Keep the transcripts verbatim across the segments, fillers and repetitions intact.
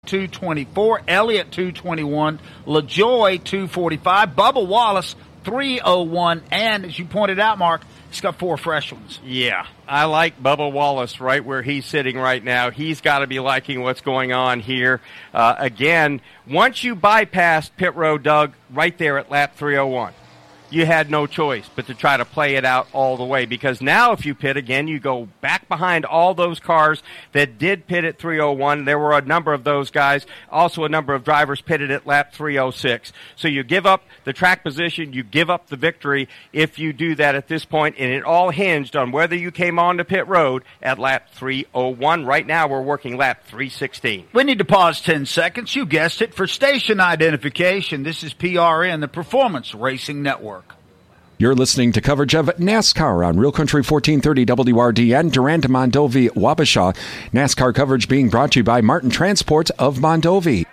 two twenty-four, Elliott two twenty-one, LaJoie two forty-five, Bubba Wallace three oh one, and as you pointed out, Mark, he's got four fresh ones. Yeah, I like Bubba Wallace right where he's sitting right now. He's got to be liking what's going on here. Uh, again, once you bypass pit road, Doug, right there at lap three oh one, you had no choice but to try to play it out all the way, because now if you pit again, you go back behind all those cars that did pit at three oh one. There were a number of those guys, also a number of drivers pitted at lap three oh six. So you give up the track position, you give up the victory if you do that at this point, and it all hinged on whether you came onto pit road at lap three oh one. Right now we're working lap three sixteen. We need to pause ten seconds. You guessed it, for station identification. This is P R N, the Performance Racing Network. You're listening to coverage of NASCAR on Real Country fourteen thirty W R D N, Durand, Mondovi, Wabasha. NASCAR coverage being brought to you by Martin Transport of Mondovi.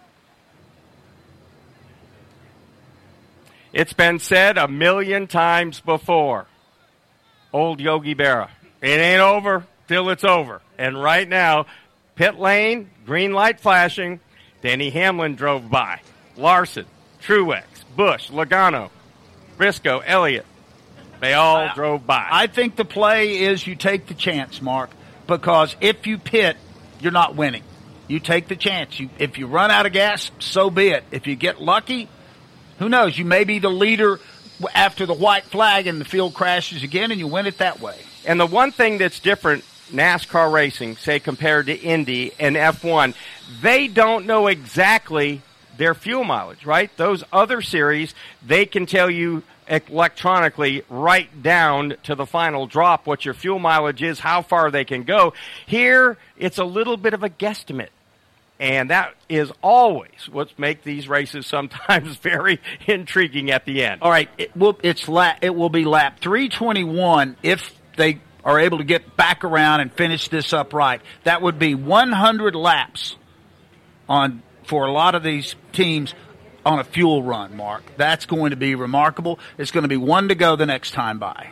It's been said a million times before. Old Yogi Berra. It ain't over till it's over. And right now, pit lane, green light flashing. Denny Hamlin drove by. Larson, Truex, Busch, Logano, Briscoe, Elliott, they all I, drove by. I think the play is you take the chance, Mark, because if you pit, you're not winning. You take the chance. You, if you run out of gas, so be it. If you get lucky, who knows? You may be the leader after the white flag and the field crashes again, and you win it that way. And the one thing that's different, NASCAR racing, say compared to Indy and F one, they don't know exactly their fuel mileage, right? Those other series, they can tell you electronically right down to the final drop what your fuel mileage is, how far they can go. Here, it's a little bit of a guesstimate. And that is always what makes these races sometimes very intriguing at the end. All right, it will, it's la- it will be lap three twenty-one if they are able to get back around and finish this up right. That would be one hundred laps on for a lot of these teams on a fuel run, Mark. That's going to be remarkable. It's going to be one to go the next time by.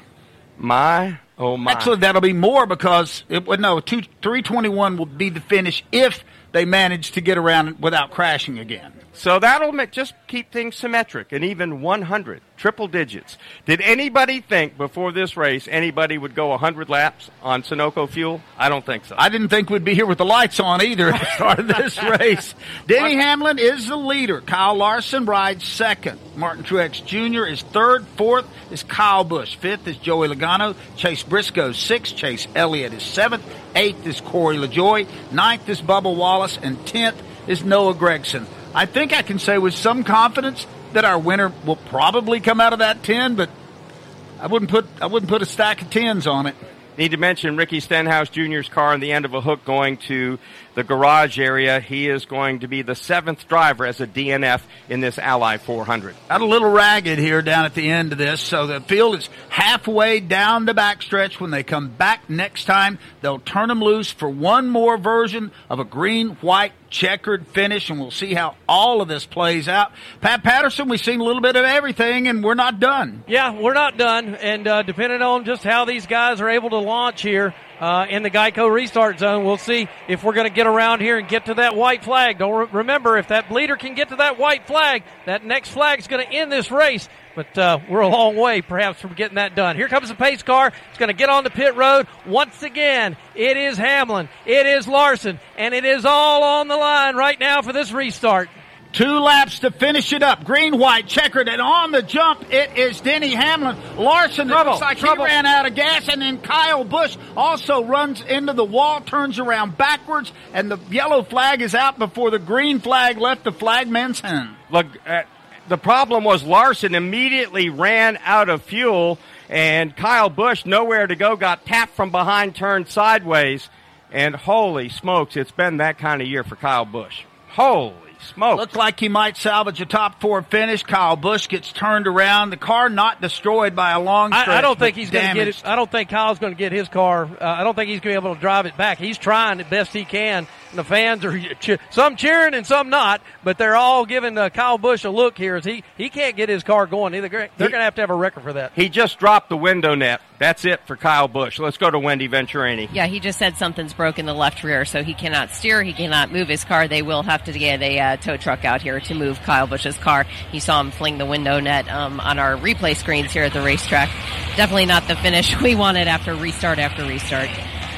My, oh my. Actually, that'll be more because, it, no, two, three twenty-one will be the finish if they manage to get around without crashing again. So that'll make, just keep things symmetric, and even one hundred, triple digits. Did anybody think before this race anybody would go one hundred laps on Sunoco fuel? I don't think so. I didn't think we'd be here with the lights on either at the start of this race. Denny Hamlin is the leader. Kyle Larson rides second. Martin Truex Junior is third. Fourth is Kyle Busch. Fifth is Joey Logano. Chase Briscoe sixth. Chase Elliott is seventh. Eighth is Corey LaJoie. Ninth is Bubba Wallace. And tenth is Noah Gragson. I think I can say with some confidence that our winner will probably come out of that ten, but I wouldn't put I wouldn't put a stack of tens on it. Need to mention Ricky Stenhouse Junior's car on the end of a hook going to the garage area. He is going to be the seventh driver as a D N F in this Ally four hundred. Got a little ragged here down at the end of this, so the field is halfway down the backstretch. When they come back next time, they'll turn them loose for one more version of a green-white checkered finish, and we'll see how all of this plays out. Pat Patterson, we've seen a little bit of everything, and we're not done. Yeah, we're not done, and uh, depending on just how these guys are able to launch here uh, in the Geico restart zone, we'll see if we're going to get around here and get to that white flag. Don't re- remember, if that bleeder can get to that white flag, that next flag is going to end this race. But uh, we're a long way, perhaps, from getting that done. Here comes the pace car. It's going to get on the pit road. Once again, it is Hamlin. It is Larson. And it is all on the line right now for this restart. Two laps to finish it up. Green, white, checkered, and on the jump, it is Denny Hamlin. Larson, trouble, it looks like trouble. he ran out of gas, and then Kyle Busch also runs into the wall, turns around backwards, and the yellow flag is out before the green flag left the flagman's hand. Look, uh, the problem was Larson immediately ran out of fuel, and Kyle Busch, nowhere to go, got tapped from behind, turned sideways, and holy smokes, it's been that kind of year for Kyle Busch. Holy smoke. Looks like he might salvage a top four finish. Kyle Busch gets turned around. The car not destroyed by a long stretch. I, I don't think he's going to get it. I don't think Kyle's going to get his car. Uh, I don't think he's going to be able to drive it back. He's trying the best he can. And the fans are che- some cheering and some not, but they're all giving uh, Kyle Busch a look here as he, he can't get his car going either. They're going to have to have a record for that. He just dropped the window net. That's it for Kyle Busch. Let's go to Wendy Venturini. Yeah, he just said something's broken the left rear, so he cannot steer. He cannot move his car. They will have to get a uh, tow truck out here to move Kyle Busch's car. You saw him fling the window net um, on our replay screens here at the racetrack. Definitely not the finish we wanted after restart after restart.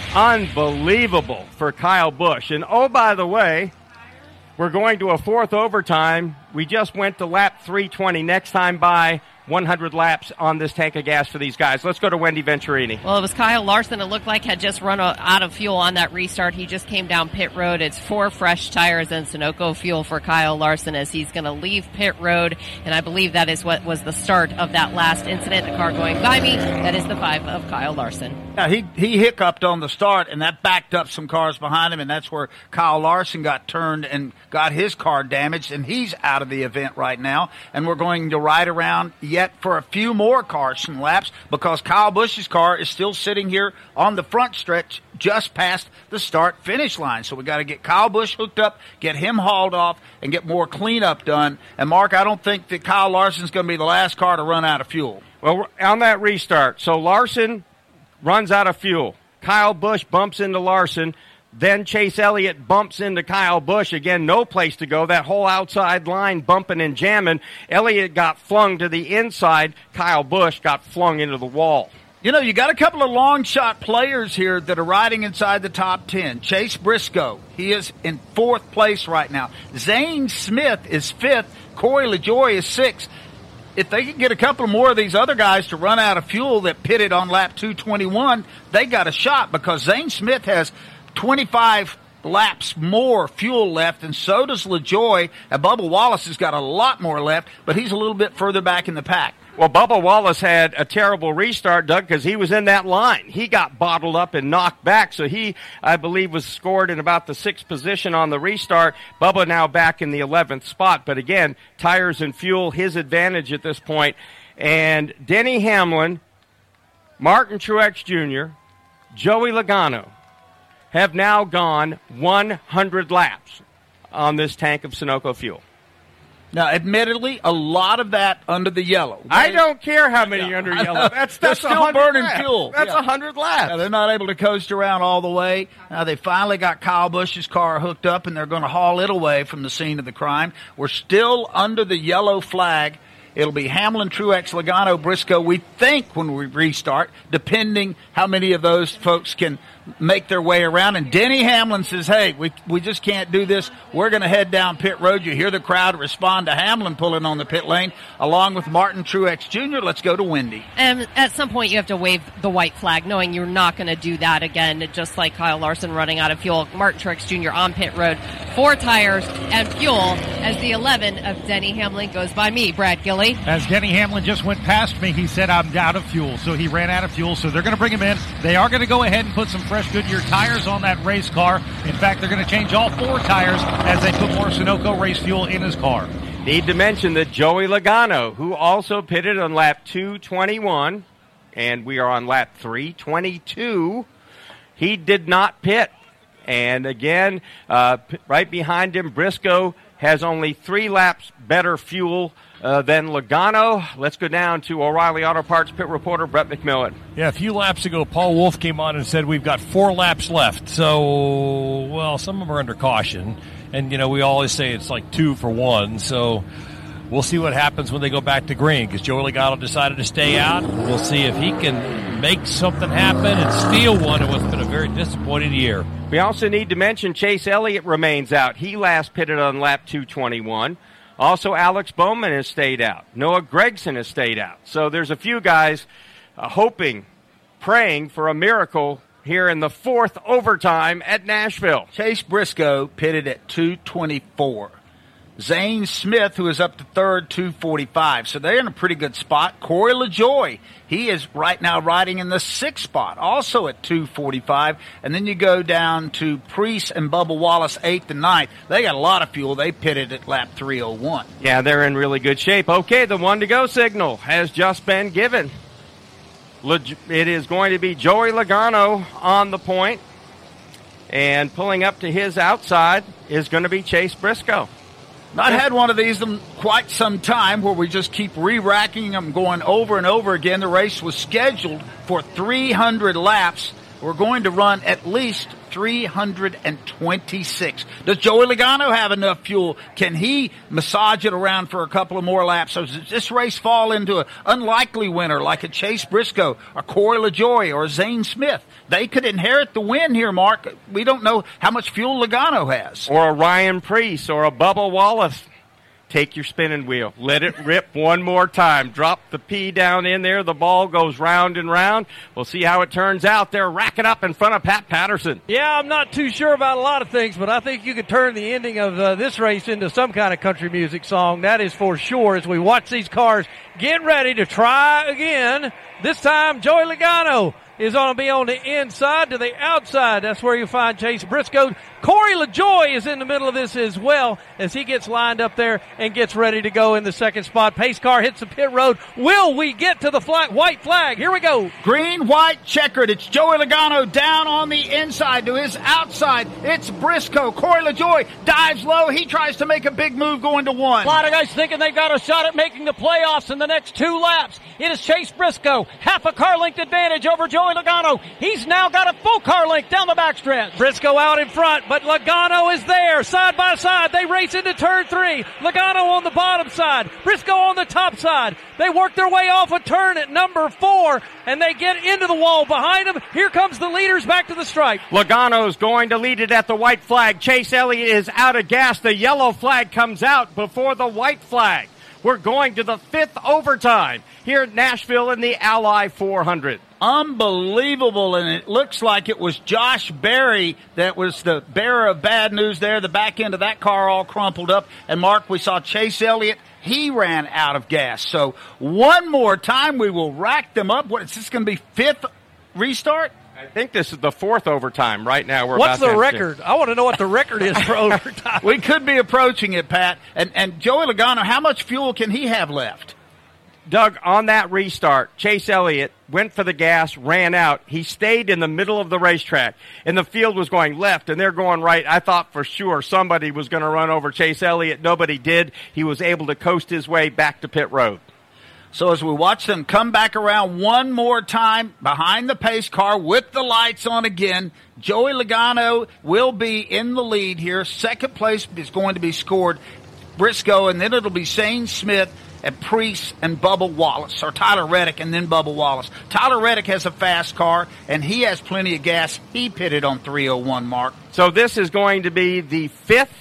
Unbelievable for Kyle Busch. And oh, by the way, we're going to a fourth overtime. We just went to lap three twenty. Next time by one hundred laps on this tank of gas for these guys. Let's go to Wendy Venturini. Well, it was Kyle Larson, it looked like, had just run out of fuel on that restart. He just came down pit road. It's four fresh tires and Sunoco fuel for Kyle Larson as he's going to leave pit road, and I believe that is what was the start of that last incident. A car going by me. That is the five of Kyle Larson. Yeah, he, he hiccuped on the start, and that backed up some cars behind him, and that's where Kyle Larson got turned and got his car damaged, and he's out of the event right now. And we're going to ride around yet for a few more Carson laps because Kyle Busch's car is still sitting here on the front stretch just past the start-finish line. So we got to get Kyle Busch hooked up, get him hauled off, and get more cleanup done. And, Mark, I don't think that Kyle Larson's going to be the last car to run out of fuel. Well, on that restart, so Larson runs out of fuel. Kyle Busch bumps into Larson. Then Chase Elliott bumps into Kyle Busch. Again, no place to go. That whole outside line bumping and jamming. Elliott got flung to the inside. Kyle Busch got flung into the wall. You know, you got a couple of long shot players here that are riding inside the top ten. Chase Briscoe, he is in fourth place right now. Zane Smith is fifth. Corey LaJoie is sixth. If they can get a couple more of these other guys to run out of fuel that pitted on lap two twenty-one, they got a shot because Zane Smith has twenty-five laps more fuel left, and so does LaJoie. And Bubba Wallace has got a lot more left, but he's a little bit further back in the pack. Well, Bubba Wallace had a terrible restart, Doug, because he was in that line. He got bottled up and knocked back, so he, I believe, was scored in about the sixth position on the restart. Bubba now back in the eleventh spot. But again, tires and fuel, his advantage at this point. And Denny Hamlin, Martin Truex Junior, Joey Logano have now gone one hundred laps on this tank of Sunoco fuel. Now, admittedly, a lot of that under the yellow. I don't care how many under yellow. That's, that's They're still burning laps. fuel. That's a yeah. hundred laps. Now, they're not able to coast around all the way. Now, they finally got Kyle Busch's car hooked up, and they're going to haul it away from the scene of the crime. We're still under the yellow flag. It'll be Hamlin, Truex, Logano, Briscoe, we think, when we restart, depending how many of those folks can make their way around. And Denny Hamlin says, hey, we we just can't do this. We're going to head down pit road. You hear the crowd respond to Hamlin pulling on the pit lane, along with Martin Truex Junior Let's go to Wendy. And at some point, you have to wave the white flag, knowing you're not going to do that again, just like Kyle Larson running out of fuel. Martin Truex Junior on pit road, four tires and fuel as the eleven of Denny Hamlin goes by me, Brad Gilley. As Denny Hamlin just went past me, he said, I'm out of fuel. So he ran out of fuel, so they're going to bring him in. They are going to go ahead and put some fresh Goodyear tires on that race car. In fact, they're going to change all four tires as they put more Sunoco race fuel in his car. Need to mention that Joey Logano, who also pitted on lap two twenty-one, and we are on lap three twenty-two, he did not pit. And again, uh, p- right behind him, Briscoe has only three laps better fuel uh, than Logano. Let's go down to O'Reilly Auto Parts pit reporter Brett McMillan. Yeah, a few laps ago, Paul Wolf came on and said we've got four laps left. So, well, some of them are under caution. And, you know, we always say it's like two for one. So we'll see what happens when they go back to green, because Joey Logano decided to stay out. We'll see if he can make something happen and steal one in what's been a very disappointing year. We also need to mention Chase Elliott remains out. He last pitted on lap two twenty-one. Also, Alex Bowman has stayed out. Noah Gragson has stayed out. So there's a few guys uh, hoping, praying for a miracle here in the fourth overtime at Nashville. Chase Briscoe pitted at two twenty-four. Zane Smith, who is up to third, two forty-five. So they're in a pretty good spot. Corey LaJoie, he is right now riding in the sixth spot, also at two forty-five. And then you go down to Priest and Bubba Wallace, eighth and ninth. They got a lot of fuel. They pitted at lap three oh one. Yeah, they're in really good shape. Okay, the one-to-go signal has just been given. It is going to be Joey Logano on the point. And pulling up to his outside is going to be Chase Briscoe. Not had one of these in quite some time where we just keep re-racking them, going over and over again. The race was scheduled for three hundred laps. We're going to run at least three hundred twenty-six. Does Joey Logano have enough fuel? Can he massage it around for a couple of more laps? So does this race fall into an unlikely winner like a Chase Briscoe, or Corey LaJoie, or Zane Smith? They could inherit the win here, Mark. We don't know how much fuel Logano has. Or a Ryan Preece or a Bubba Wallace. Take your spinning wheel. Let it rip one more time. Drop the P down in there. The ball goes round and round. We'll see how it turns out. They're racking up in front of Pat Patterson. Yeah, I'm not too sure about a lot of things, but I think you could turn the ending of uh, this race into some kind of country music song. That is for sure, as we watch these cars get ready to try again. This time, Joey Logano is going to be on the inside to the outside. That's where you find Chase Briscoe. Corey LaJoie is in the middle of this as well as he gets lined up there and gets ready to go in the second spot. Pace car hits the pit road. Will we get to the flag, white flag? Here we go. Green, white, checkered. It's Joey Logano down on the inside to his outside. It's Briscoe. Corey LaJoie dives low. He tries to make a big move going to one. A lot of guys thinking they've got a shot at making the playoffs in the next two laps. It is Chase Briscoe. Half a car length advantage over Joey Logano. He's now got a full car length down the backstretch. Briscoe out in front, but Logano is there. Side by side, they race into turn three. Logano on the bottom side, Briscoe on the top side. They work their way off a turn at number four, and they get into the wall behind them. Here comes the leaders back to the stripe. Logano's going to lead it at the white flag. Chase Elliott is out of gas. The yellow flag comes out before the white flag. We're going to the fifth overtime here at Nashville in the Ally four hundred. Unbelievable, and it looks like it was Josh Berry that was the bearer of bad news there. The back end of that car all crumpled up. And, Mark, we saw Chase Elliott. He ran out of gas. So one more time we will rack them up. What, is this going to be fifth restart? I think this is the fourth overtime right now. We're What's about the to record? I want to know what the record is for overtime. We could be approaching it, Pat. And, and Joey Logano, how much fuel can he have left? Doug, on that restart, Chase Elliott went for the gas, ran out. He stayed in the middle of the racetrack, and the field was going left, and they're going right. I thought for sure somebody was going to run over Chase Elliott. Nobody did. He was able to coast his way back to pit road. So as we watch them come back around one more time behind the pace car with the lights on again, Joey Logano will be in the lead here. Second place is going to be scored Briscoe, and then it'll be Zane Smith and Preece and Bubba Wallace, or Tyler Reddick and then Bubba Wallace. Tyler Reddick has a fast car, and he has plenty of gas. He pitted on three oh one, Mark. So this is going to be the fifth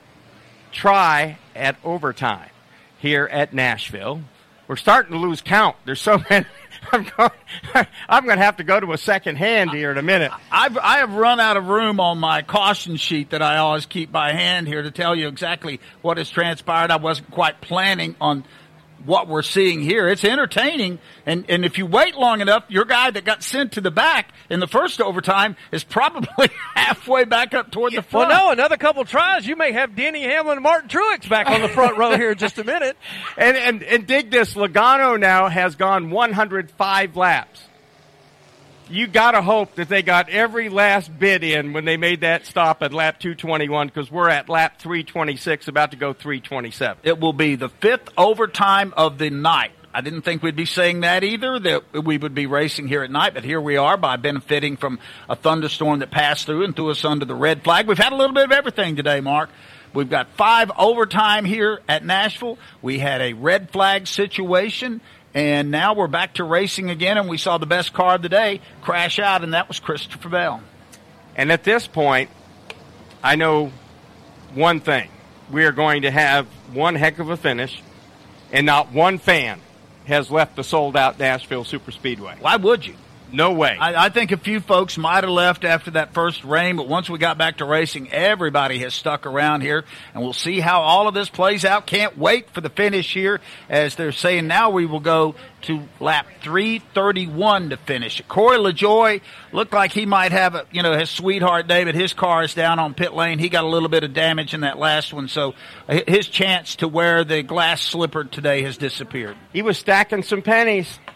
try at overtime here at Nashville. We're starting to lose count. There's so many. I'm going, I'm going to have to go to a second hand here in a minute. I've, I have run out of room on my caution sheet that I always keep by hand here to tell you exactly what has transpired. I wasn't quite planning on what we're seeing here. It's entertaining, and, and if you wait long enough, your guy that got sent to the back in the first overtime is probably halfway back up toward the front. Well, no, another couple tries, you may have Denny Hamlin and Martin Truex back on the front row here in just a minute. And, and, and dig this, Logano now has gone one hundred five laps. You got to hope that they got every last bit in when they made that stop at lap two twenty-one, because we're at lap three twenty-six, about to go three twenty-seven. It will be the fifth overtime of the night. I didn't think we'd be saying that either, that we would be racing here at night, but here we are by benefiting from a thunderstorm that passed through and threw us under the red flag. We've had a little bit of everything today, Mark. We've got five overtime here at Nashville. We had a red flag situation. And now we're back to racing again, and we saw the best car of the day crash out, and that was Christopher Bell. And at this point, I know one thing. We are going to have one heck of a finish, and not one fan has left the sold-out Nashville Superspeedway. Why would you? No way. I, I think a few folks might have left after that first rain, but once we got back to racing, everybody has stuck around here, and we'll see how all of this plays out. Can't wait for the finish here. As they're saying now, we will go to lap three thirty-one to finish. Corey LaJoie looked like he might have a, you know, his sweetheart day, but his car is down on pit lane. He got a little bit of damage in that last one, so his chance to wear the glass slipper today has disappeared. He was stacking some pennies.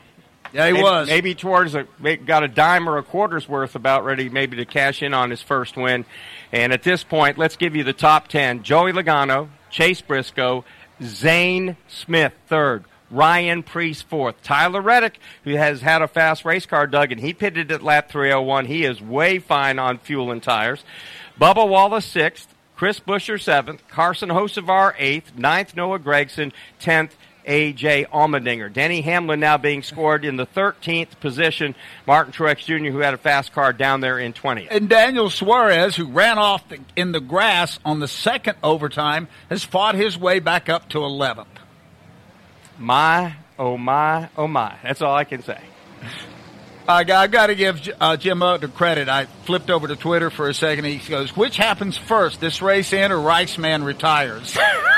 Yeah, he maybe, was. Maybe towards a, got a dime or a quarter's worth about ready maybe to cash in on his first win. And at this point, let's give you the top ten. Joey Logano, Chase Briscoe, Zane Smith, third. Ryan Preece, fourth. Tyler Reddick, who has had a fast race car, Doug, and he pitted at lap three oh one. He is way fine on fuel and tires. Bubba Wallace, sixth. Chris Buescher, seventh. Carson Hocevar, eighth. Ninth, Noah Gragson. Tenth, A J Allmendinger. Denny Hamlin now being scored in the thirteenth position. Martin Truex Junior, who had a fast car, down there in twentieth. And Daniel Suarez, who ran off the, in the grass on the second overtime, has fought his way back up to eleventh. My, oh my, oh my. That's all I can say. I got, I got to give uh, Jim Utter credit. I flipped over to Twitter for a second. He goes, which happens first, this race in or Riceman retires?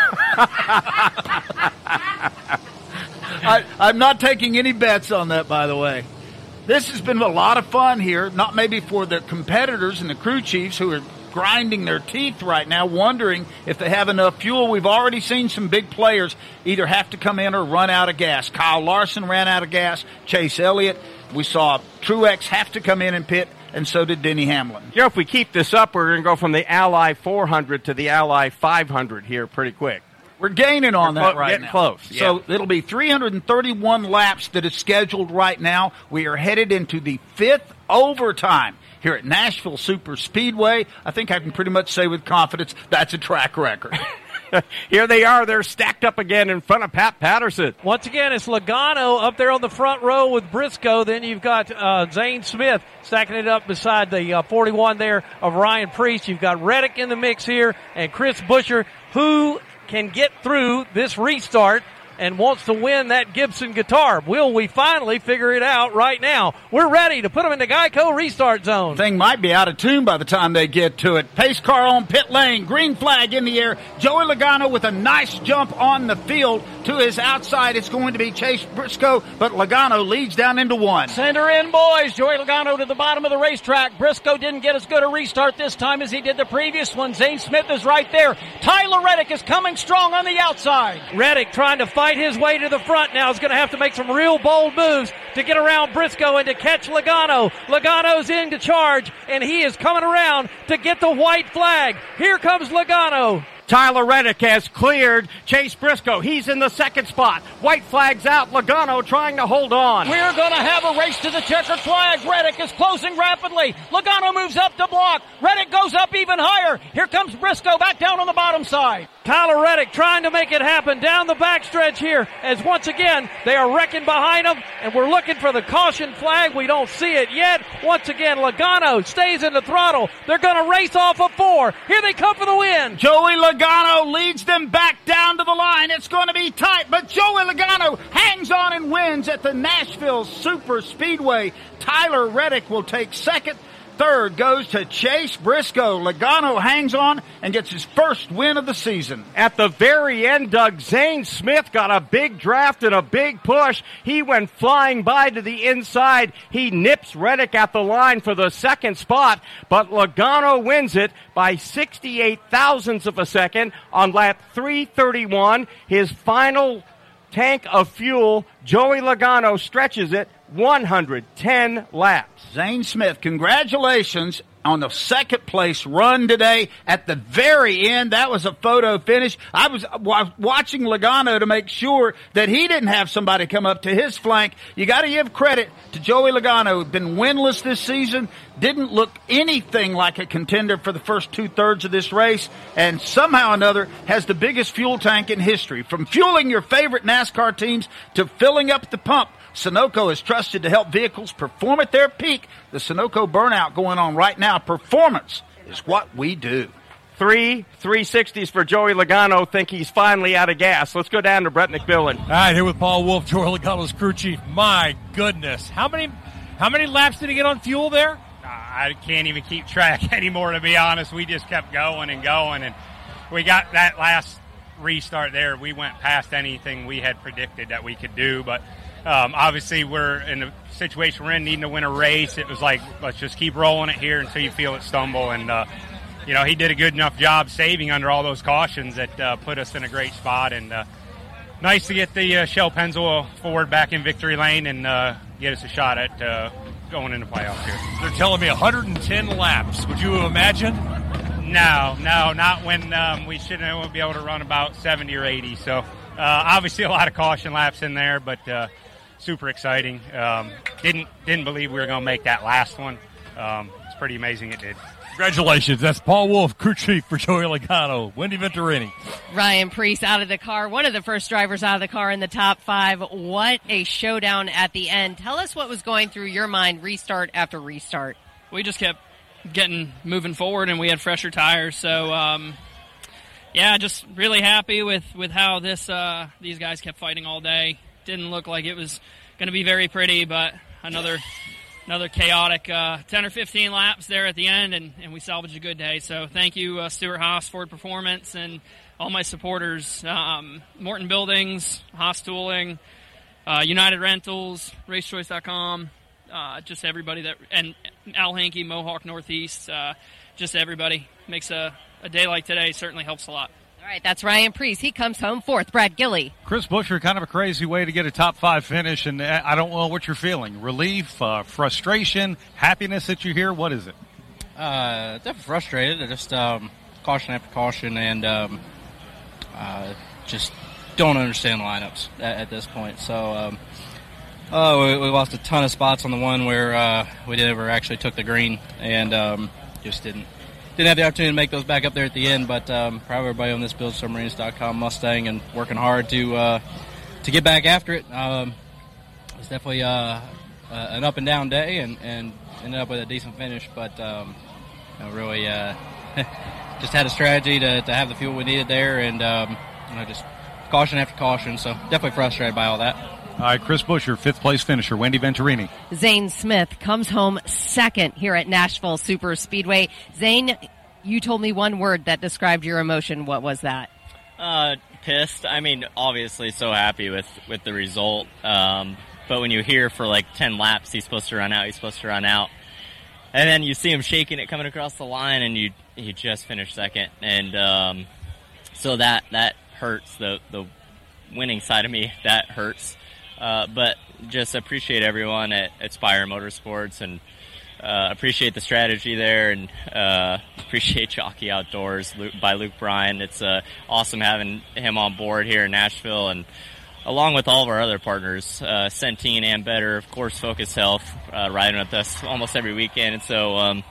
I, I'm not taking any bets on that, by the way. This has been a lot of fun here, not maybe for the competitors and the crew chiefs who are grinding their teeth right now, wondering if they have enough fuel. We've already seen some big players either have to come in or run out of gas. Kyle Larson ran out of gas. Chase Elliott. We saw Truex have to come in and pit, and so did Denny Hamlin. You know, if we keep this up, we're going to go from the Ally four hundred to the Ally five hundred here pretty quick. We're gaining on we're that clo- right getting now. close. So yeah. It'll be three hundred thirty-one laps that is scheduled right now. We are headed into the fifth overtime here at Nashville Super Speedway. I think I can pretty much say with confidence that's a track record. Here they are. They're stacked up again in front of Pat Patterson. Once again, it's Logano up there on the front row with Briscoe. Then you've got uh, Zane Smith stacking it up beside the uh, forty-one there of Ryan Preece. You've got Reddick in the mix here and Chris Buescher, who can get through this restart and wants to win that Gibson guitar. Will we finally figure it out right now? We're ready to put them in the Geico restart zone. Thing might be out of tune by the time they get to it. Pace car on pit lane, green flag in the air. Joey Logano with a nice jump on the field. To his outside, it's going to be Chase Briscoe, but Logano leads down into one. Center in, boys. Joey Logano to the bottom of the racetrack. Briscoe didn't get as good a restart this time as he did the previous one. Zane Smith is right there. Tyler Reddick is coming strong on the outside. Reddick trying to fight his way to the front now is going to have to make some real bold moves to get around Briscoe and to catch Logano. Logano's in to charge, and he is coming around to get the white flag. Here comes Logano. Tyler Reddick has cleared Chase Briscoe. He's in the second spot. White flag's out. Logano trying to hold on. We're going to have a race to the checkered flag. Reddick is closing rapidly. Logano moves up to block. Reddick goes up even higher. Here comes Briscoe back down on the bottom side. Tyler Reddick trying to make it happen down the backstretch here as once again they are wrecking behind him, and we're looking for the caution flag. We don't see it yet. Once again, Logano stays in the throttle. They're going to race off of four. Here they come for the win. Joey Logano leads them back down to the line. It's going to be tight, but Joey Logano hangs on and wins at the Nashville Super Speedway. Tyler Reddick will take second. Third goes to Chase Briscoe. Logano hangs on and gets his first win of the season. At the very end, Doug, Zane Smith got a big draft and a big push. He went flying by to the inside. He nips Reddick at the line for the second spot, but Logano wins it by sixty-eight thousandths of a second on lap three thirty-one. His final tank of fuel, Joey Logano stretches it one hundred ten laps. Zane Smith, congratulations on the second place run today. At the very end, that was a photo finish. I was watching Logano to make sure that he didn't have somebody come up to his flank. You got to give credit to Joey Logano, been winless this season, didn't look anything like a contender for the first two-thirds of this race, and somehow or another has the biggest fuel tank in history. From fueling your favorite NASCAR teams to filling up the pump, Sunoco is trusted to help vehicles perform at their peak. The Sunoco burnout going on right now. Performance is what we do. Three three sixties for Joey Logano. Think he's finally out of gas. Let's go down to Brett McMillan. All right, here with Paul Wolf, Joey Logano's crew chief. My goodness, how many how many laps did he get on fuel there? I can't even keep track anymore, to be honest. We just kept going and going, and we got that last restart there. We went past anything we had predicted that we could do, but um, obviously we're in the situation we're in, needing to win a race. It was like, let's just keep rolling it here until you feel it stumble, and uh, you know, he did a good enough job saving under all those cautions that uh, put us in a great spot, and uh, nice to get the uh, Shell Pennzoil Ford back in victory lane and uh, get us a shot at uh, going into playoffs here. They're telling me one hundred ten laps. Would you imagine? No, no, not when um, we should be able to run about seventy or eighty. So uh, obviously a lot of caution laps in there, but uh, super exciting. Um, didn't didn't believe we were going to make that last one. Um, it's pretty amazing it did. Congratulations. That's Paul Wolf, crew chief for Joey Logano. Wendy Venturini. Ryan Preece out of the car, one of the first drivers out of the car in the top five. What a showdown at the end. Tell us what was going through your mind restart after restart. We just kept getting moving forward, and we had fresher tires. So, um, yeah, just really happy with, with how this uh, these guys kept fighting all day. Didn't look like it was going to be very pretty, but another another chaotic uh, ten or fifteen laps there at the end, and, and we salvaged a good day. So thank you, uh, Stuart Haas, Ford Performance, and all my supporters, um, Morton Buildings, Haas Tooling, uh, United Rentals, race choice dot com, uh, just everybody that, and Al Hankey, Mohawk Northeast, uh, just everybody makes a, a day like today certainly helps a lot. All right, that's Ryan Preece. He comes home fourth. Brad Gilly. Chris Buescher, kind of a crazy way to get a top five finish, and I don't know what you're feeling. Relief, uh, frustration, happiness that you're here. What is it? Uh, definitely frustrated. Just um, caution after caution, and um, uh, just don't understand lineups at, at this point. So um, uh, we, we lost a ton of spots on the one where uh, we never actually took the green, and um, just didn't. Didn't have the opportunity to make those back up there at the end, but um, proud of everybody on this build submarines dot com Mustang and working hard to uh, to get back after it. Um, it's definitely uh, uh, an up and down day, and, and ended up with a decent finish, but um, you know, really uh, just had a strategy to, to have the fuel we needed there, and um, you know, just caution after caution. So definitely frustrated by all that. All right, Chris Buescher, fifth place finisher. Wendy Venturini. Zane Smith comes home second here at Nashville Super Speedway. Zane, you told me one word that described your emotion. What was that? Uh, pissed. I mean, obviously so happy with, with the result. Um, but when you hear for like ten laps, he's supposed to run out, he's supposed to run out. And then you see him shaking it coming across the line, and you you just finished second. And um, so that, that hurts. The, the winning side of me, that hurts. Uh, but just appreciate everyone at, at Spire Motorsports, and uh, appreciate the strategy there, and uh, appreciate Jockey Outdoors Luke, by Luke Bryan. It's uh, awesome having him on board here in Nashville, and along with all of our other partners, uh, Centene and Better, of course, Focus Health, uh, riding with us almost every weekend. And so um,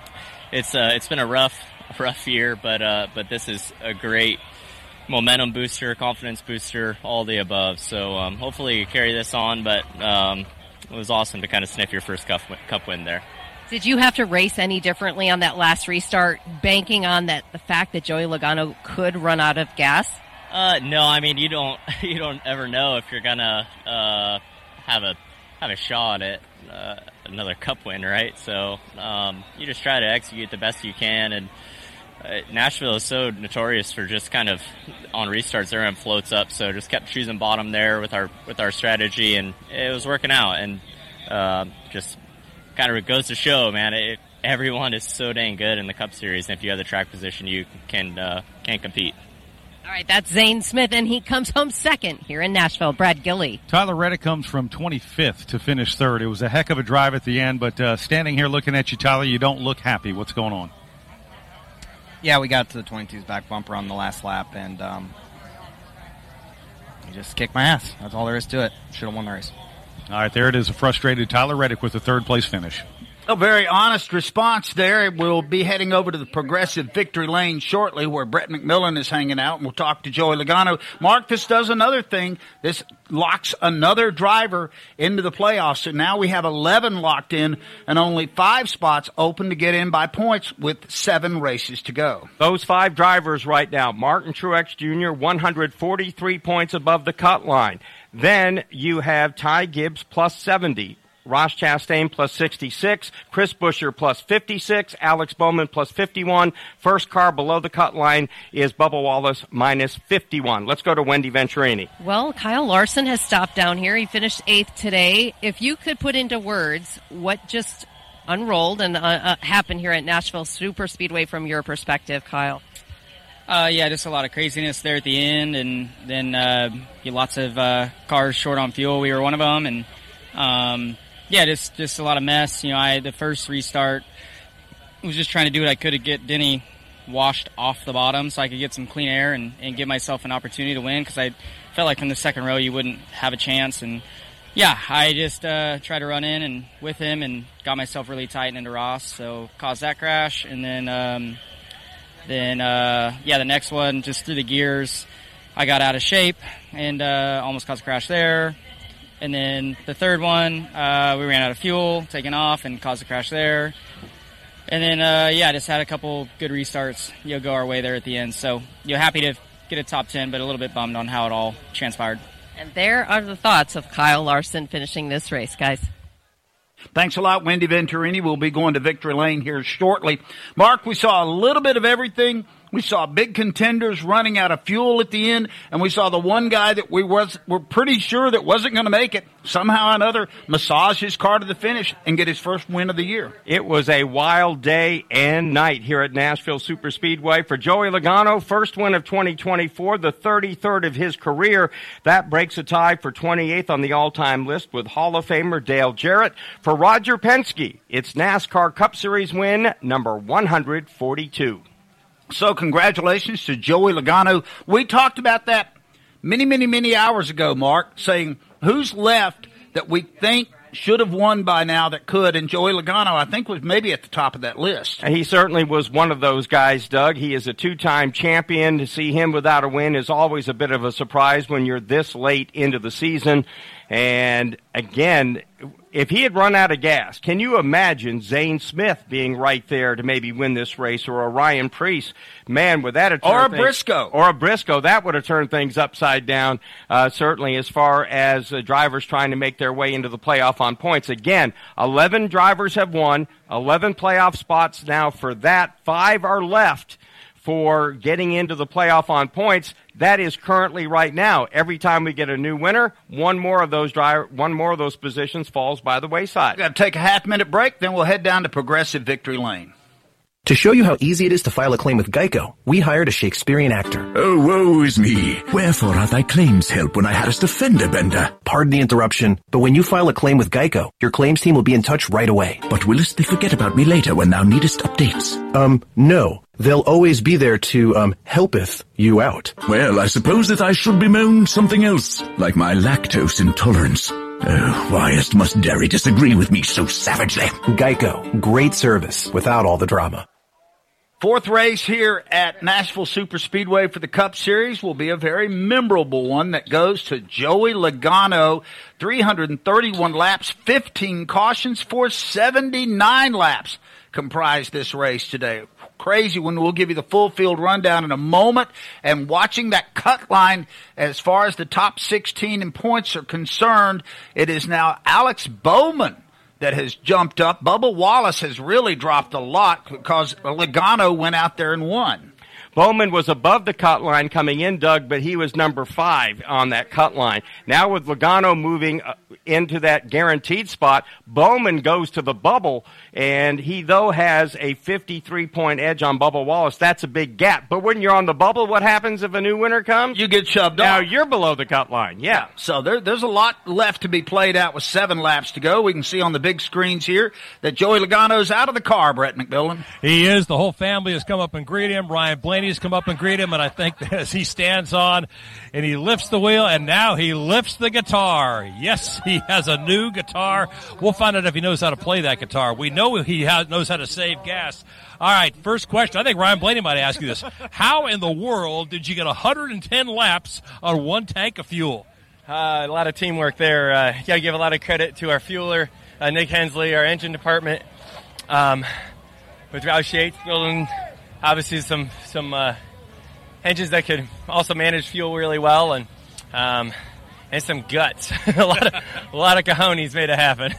it's uh, it's been a rough rough year, but uh, but this is a great momentum booster, confidence booster, all the above. So um, hopefully you carry this on, but um, it was awesome to kind of sniff your first cup, cup win there. Did you have to race any differently on that last restart, banking on that the fact that Joey Logano could run out of gas? Uh, no, I mean, you don't you don't ever know if you're gonna uh, have a have a shot at uh, another cup win, right? So um, you just try to execute the best you can, and Uh, Nashville is so notorious for just kind of on restarts everyone floats up, so just kept choosing bottom there with our with our strategy, and it was working out. And uh, just kind of goes to show, man, it, everyone is so dang good in the Cup Series, and if you have the track position, you can uh, can compete. All right, that's Zane Smith, and he comes home second here in Nashville. Brad Gilly. Tyler Reddick comes from twenty-fifth to finish third. It was a heck of a drive at the end, but uh, standing here looking at you, Tyler, you don't look happy. What's going on? Yeah, we got to the twenty-two's back bumper on the last lap, and um, he just kicked my ass. That's all there is to it. Should have won the race. All right, there it is, a frustrated Tyler Reddick with a third-place finish. A very honest response there. We'll be heading over to the Progressive Victory Lane shortly, where Brett McMillan is hanging out, and we'll talk to Joey Logano. Mark, this does another thing. This locks another driver into the playoffs. So now we have eleven locked in and only five spots open to get in by points with seven races to go. Those five drivers right now, Martin Truex Junior, one hundred forty-three points above the cut line. Then you have Ty Gibbs plus seventy. Ross Chastain plus sixty-six, Chris Buescher plus fifty-six, Alex Bowman plus fifty-one. First car below the cut line is Bubba Wallace minus fifty-one. Let's go to Wendy Venturini. Well, Kyle Larson has stopped down here. He finished eighth today. If you could put into words what just unrolled and uh, uh, happened here at Nashville Super Speedway from your perspective, Kyle. Uh, yeah, just a lot of craziness there at the end, and then uh, lots of uh, cars short on fuel. We were one of them, and Um, yeah, just just a lot of mess. You know, I the first restart was just trying to do what I could to get Denny washed off the bottom so I could get some clean air and, and give myself an opportunity to win, because I felt like from the second row you wouldn't have a chance. And yeah, I just uh, tried to run in and with him and got myself really tight and into Ross, so caused that crash. And then um, then uh, yeah, the next one, just through the gears, I got out of shape and uh, almost caused a crash there. And then the third one, uh, we ran out of fuel, taking off, and caused a crash there. And then, uh, yeah, just had a couple good restarts, you know, go our way there at the end. So, you know, happy to get a top ten, but a little bit bummed on how it all transpired. And there are the thoughts of Kyle Larson finishing this race, guys. Thanks a lot, Wendy Venturini. We'll be going to Victory Lane here shortly. Mark, we saw a little bit of everything. We saw big contenders running out of fuel at the end, and we saw the one guy that we was were pretty sure that wasn't going to make it, somehow or another, massage his car to the finish and get his first win of the year. It was a wild day and night here at Nashville Superspeedway for Joey Logano. First win of twenty twenty-four, the thirty-third of his career. That breaks a tie for twenty-eighth on the all-time list with Hall of Famer Dale Jarrett. For Roger Penske, it's NASCAR Cup Series win number one hundred forty-two. So congratulations to Joey Logano. We talked about that many, many, many hours ago, Mark, saying who's left that we think should have won by now that could, and Joey Logano, I think, was maybe at the top of that list. He certainly was one of those guys, Doug. He is a two-time champion. To see him without a win is always a bit of a surprise when you're this late into the season. And again, if he had run out of gas, can you imagine Zane Smith being right there to maybe win this race, or a Ryan Preece? Man, would that have turned Or a things, Briscoe. Or a Briscoe. That would have turned things upside down, uh, certainly as far as uh, drivers trying to make their way into the playoff on points. Again, eleven drivers have won, eleven playoff spots now for that. Five are left for getting into the playoff on points. That is currently right now. Every time we get a new winner, one more of those driver, one more of those positions falls by the wayside. We've got to take a half-minute break, then we'll head down to Progressive Victory Lane. To show you how easy it is to file a claim with Geico, we hired a Shakespearean actor. Oh, woe is me. Wherefore are thy claims help when I hadst a fender bender? Pardon the interruption, but when you file a claim with Geico, your claims team will be in touch right away. But willest thee forget about me later when thou needest updates? Um, no. They'll always be there to, um, helpeth you out. Well, I suppose that I should bemoan something else, like my lactose intolerance. Oh, whyest must Derry disagree with me so savagely? Geico. Great service without all the drama. Fourth race here at Nashville Superspeedway for the Cup Series will be a very memorable one that goes to Joey Logano. three hundred thirty-one laps, fifteen cautions for seventy-nine laps comprise this race today. Crazy one. We'll give you the full field rundown in a moment. And watching that cut line as far as the top sixteen in points are concerned, it is now Alex Bowman that has jumped up. Bubba Wallace has really dropped a lot because Logano went out there and won. Bowman was above the cut line coming in, Doug, but he was number five on that cut line. Now with Logano moving into that guaranteed spot, Bowman goes to the bubble, and he, though, has a fifty-three point edge on Bubba Wallace. That's a big gap. But when you're on the bubble, what happens if a new winner comes? You get shoved now off. Now you're below the cut line, yeah. So there, there's a lot left to be played out with seven laps to go. We can see on the big screens here that Joey Logano's out of the car, Brett McMillan. He is. The whole family has come up and greet him. Ryan Blaney has come up and greet him, and I think that as he stands on and he lifts the wheel, and now he lifts the guitar. Yes, he has a new guitar. We'll find out if he knows how to play that guitar. We know he has, knows how to save gas. All right, first question. I think Ryan Blaney might ask you this. How in the world did you get one hundred ten laps on one tank of fuel? Uh, a lot of teamwork there. Uh, got to give a lot of credit to our fueler, uh, Nick Hensley, our engine department, um, with Roush Yates building obviously some some uh, engines that could also manage fuel really well, and um, and some guts. a lot of a lot of cojones made it happen.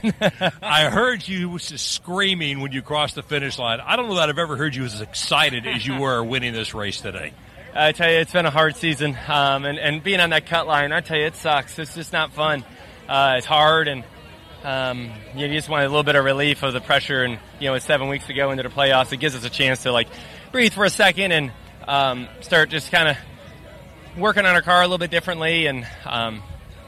I heard you screaming when you crossed the finish line. I don't know that I've ever heard you as excited as you were winning this race today. I tell you, it's been a hard season, um, and, and being on that cut line, I tell you, it sucks. It's just not fun. Uh, it's hard, and um, you just want a little bit of relief of the pressure. And you know, it's seven weeks to go into the playoffs. It gives us a chance to like breathe for a second and um, start just kind of working on our car a little bit differently, and um,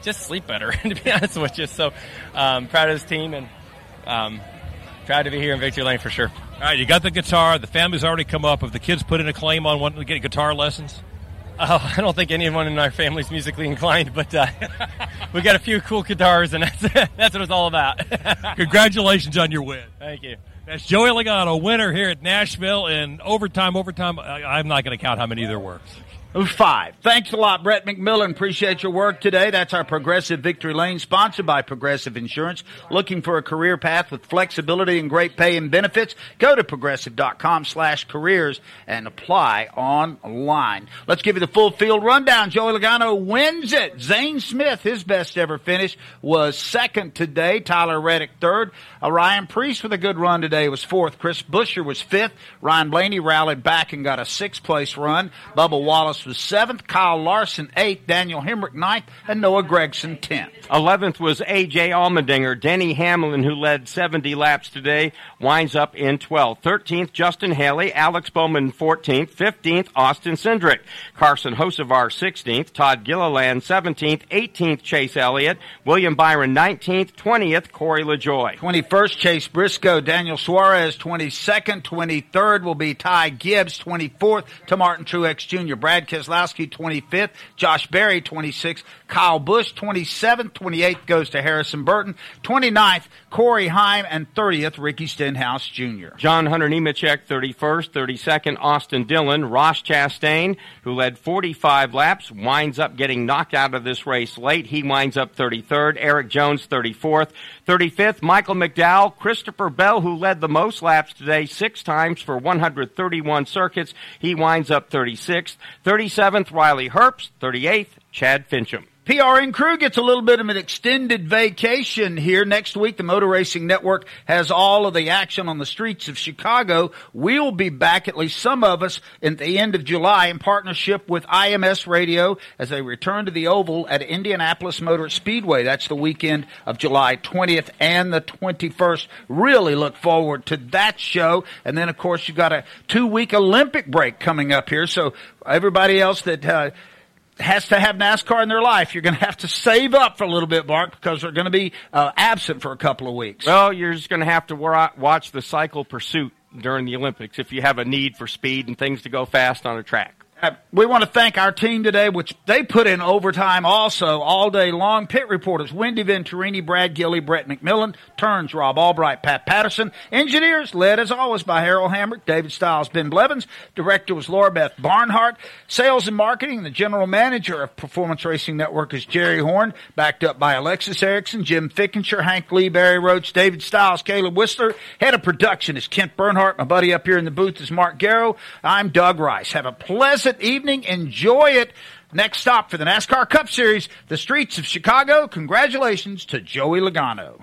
just sleep better, to be honest with you. So um, proud of this team and um, proud to be here in Victory Lane for sure. All right, you got the guitar. The family's already come up. Have the kids put in a claim on wanting to get guitar lessons? Oh, I don't think anyone in our family's musically inclined, but uh, we got a few cool guitars, and that's that's what it's all about. Congratulations on your win. Thank you. That's Joey Logano, winner here at Nashville in overtime. Overtime, I, I'm not going to count how many there were. Five. Thanks a lot, Brett McMillan. Appreciate your work today. That's our Progressive Victory Lane, sponsored by Progressive Insurance. Looking for a career path with flexibility and great pay and benefits? Go to progressive.com slash careers and apply online. Let's give you the full field rundown. Joey Logano wins it. Zane Smith, his best ever finish, was second today. Tyler Reddick third. Uh, Ryan Priest with a good run today was fourth. Chris Busher was fifth. Ryan Blaney rallied back and got a sixth place run. Bubba Wallace was seventh, Kyle Larson eighth, Daniel Hemrick ninth, and Noah Gregson tenth. eleventh was A J Allmendinger. Denny Hamlin, who led seventy laps today, winds up in twelfth. thirteenth, Justin Haley. Alex Bowman fourteenth. fifteenth, Austin Cindric. Carson Hocevar sixteenth. Todd Gilliland seventeenth. eighteenth, Chase Elliott. William Byron nineteenth. twentieth, Corey LaJoie. twenty-first, Chase Briscoe. Daniel Suarez twenty-second. twenty-third will be Ty Gibbs. twenty-fourth to Martin Truex Junior Brad Keselowski twenty-fifth. Josh Berry twenty-sixth. Kyle Busch twenty-seventh. twenty-eighth goes to Harrison Burton. twenty-ninth, Corey Heim. And thirtieth, Ricky Stenhouse Junior John Hunter Nemechek thirty-first. thirty-second, Austin Dillon. Ross Chastain, who led forty-five laps, winds up getting knocked out of this race late. He winds up thirty-third. Eric Jones thirty-fourth. thirty-fifth, Michael McDowell. Christopher Bell, who led the most laps today, six times for one hundred thirty-one circuits. He winds up thirty-sixth. thirty-seventh, Riley Herbst. thirty-eighth, Chad Fincham. P R N Crew gets a little bit of an extended vacation here. Next week, the Motor Racing Network has all of the action on the streets of Chicago. We'll be back, at least some of us, at the end of July in partnership with I M S Radio as they return to the Oval at Indianapolis Motor Speedway. That's the weekend of July twentieth and the twenty-first. Really look forward to that show. And then, of course, you've got a two-week Olympic break coming up here. So everybody else that uh, has to have NASCAR in their life, you're going to have to save up for a little bit, Mark, because they're going to be uh, absent for a couple of weeks. Well, you're just going to have to watch the cycle pursuit during the Olympics if you have a need for speed and things to go fast on a track. Uh, we want to thank our team today, which they put in overtime also all day long. Pit reporters, Wendy Venturini, Brad Gilley, Brett McMillan. Turns, Rob Albright, Pat Patterson. Engineers, led as always by Harold Hamrick, David Stiles, Ben Blevins. Director was Laura Beth Barnhart. Sales and marketing, the general manager of Performance Racing Network is Jerry Horn, backed up by Alexis Erickson, Jim Fickenshire, Hank Lee, Barry Roach, David Stiles, Caleb Whistler. Head of production is Kent Bernhardt. My buddy up here in the booth is Mark Garrow. I'm Doug Rice. Have a pleasant evening. Enjoy it. Next stop for the NASCAR Cup Series, the streets of Chicago. Congratulations to Joey Logano.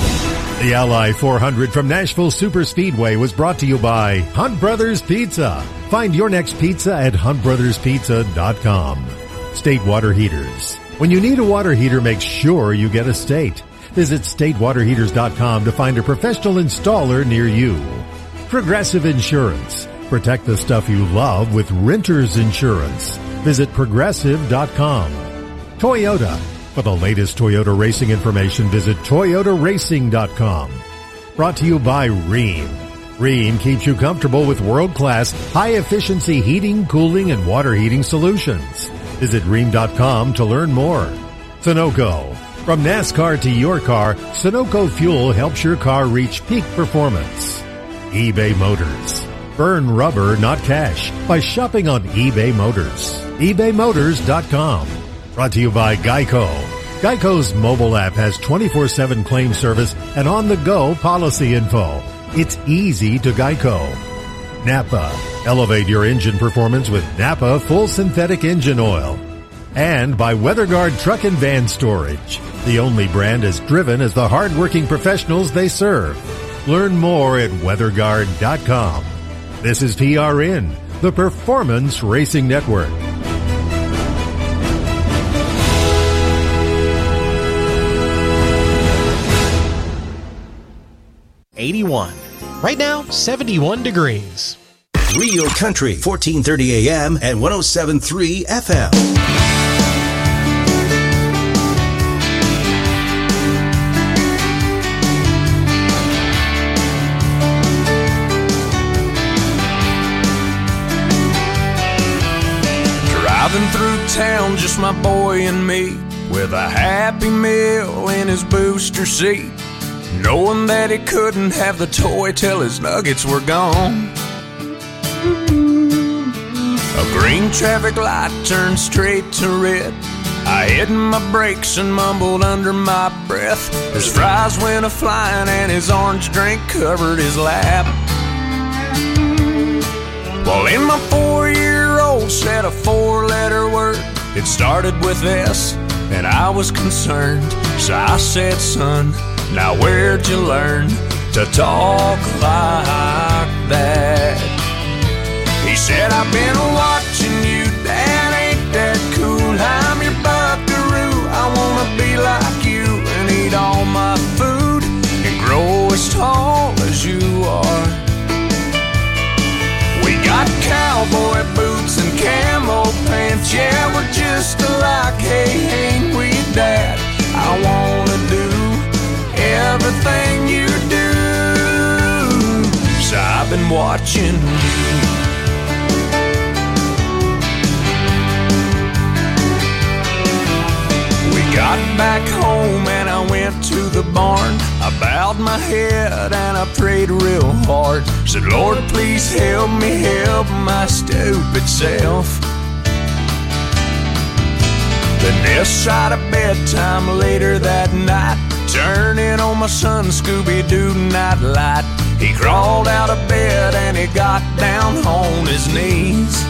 The Ally four hundred from Nashville Superspeedway was brought to you by Hunt Brothers Pizza. Find your next pizza at hunt brothers pizza dot com. State Water Heaters. When you need a water heater, make sure you get a State. Visit state water heaters dot com to find a professional installer near you. Progressive Insurance. Protect the stuff you love with Renters Insurance. Visit progressive dot com. Toyota. For the latest Toyota racing information, visit toyota racing dot com. Brought to you by Rheem. Rheem keeps you comfortable with world-class, high-efficiency heating, cooling, and water heating solutions. Visit rheem dot com to learn more. Sunoco. From NASCAR to your car, Sunoco Fuel helps your car reach peak performance. eBay Motors. Burn rubber, not cash, by shopping on eBay Motors. ebay motors dot com. Brought to you by Geico. Geico's mobile app has twenty-four seven claim service and on-the-go policy info. It's easy to Geico. Napa. Elevate your engine performance with Napa Full Synthetic Engine Oil. And by WeatherGuard Truck and Van Storage. The only brand as driven as the hard-working professionals they serve. Learn more at weather guard dot com. This is P R N, the Performance Racing Network. eighty-one. Right now, seventy-one degrees. Real Country, fourteen thirty A M and one oh seven point three F M. Driving through town, just my boy and me, with a Happy Meal in his booster seat, knowing that he couldn't have the toy till his nuggets were gone. A green traffic light turned straight to red. I hit my brakes and mumbled under my breath. His fries went a-flying and his orange drink covered his lap. Well, in my four-year-old said a four-letter word. It started with S, and I was concerned. So I said, son, now where'd you learn to talk like that? He said, I've been watching you, Dad, ain't that cool? I'm your buckaroo, I wanna be like you and eat all my food and grow as tall as you are. We got cowboy boots and camo pants, yeah, we're just alike, hey, ain't we, Dad? I wanna do everything you do, so I've been watching you. Got back home and I went to the barn. I bowed my head and I prayed real hard. Said, Lord, please help me help my stupid self. Then this side of bedtime later that night, turning on my son Scooby-Doo nightlight. He crawled out of bed and he got down on his knees.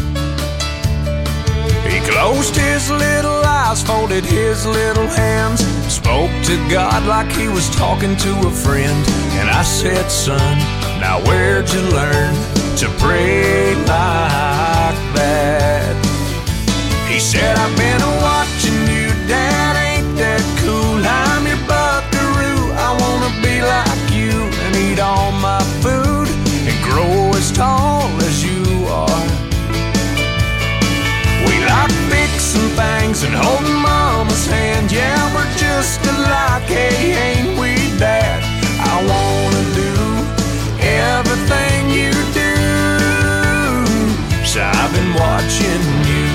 He closed his little eyes, folded his little hands, spoke to God like he was talking to a friend. And I said, son, now where'd you learn to pray like that? He said, I've been watching you, Dad, ain't that cool? I'm your buckaroo, I wanna be like you and eat all my food and grow as tall as you are. We like fixing things and holding Mama's hand. Yeah, we're just alike, hey, ain't we, Dad? I wanna do everything you do, so I've been watching you.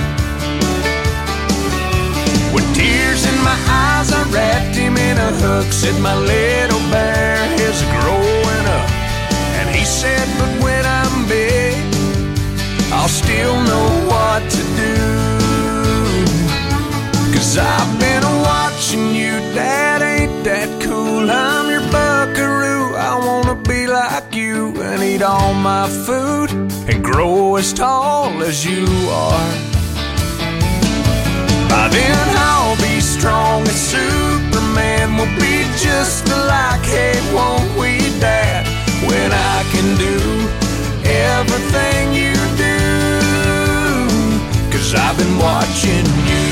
With tears in my eyes, I wrapped him in a hook. Said my little bear is growing up. And he said, but when I'm big, I'll still know what to do. Cause I've been watching you, Dad, ain't that cool? I'm your buckaroo, I wanna be like you and eat all my food and grow as tall as you are. By then I'll be strong as Superman, we'll be just alike, hey, won't we, Dad? When I can do everything you do, cause I've been watching you.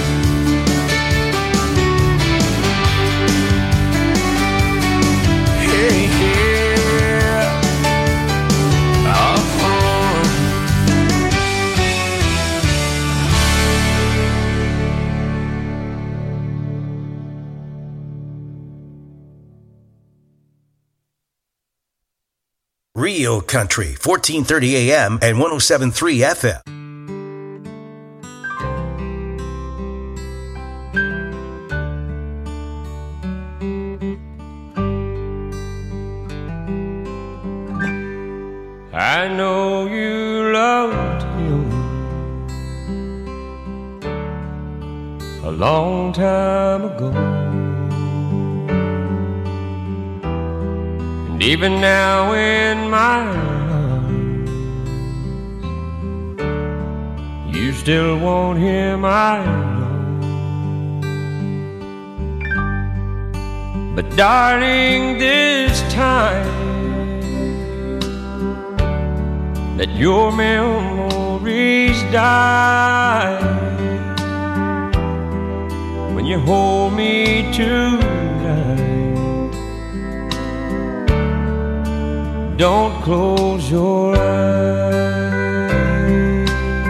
Hey, yeah. Uh-huh. Real Country, fourteen thirty A M and one oh seven point three F M. I know you loved him a long time ago, and even now in my arms, you still want him, I know. But darling, this time let your memories die. When you hold me tonight, don't close your eyes.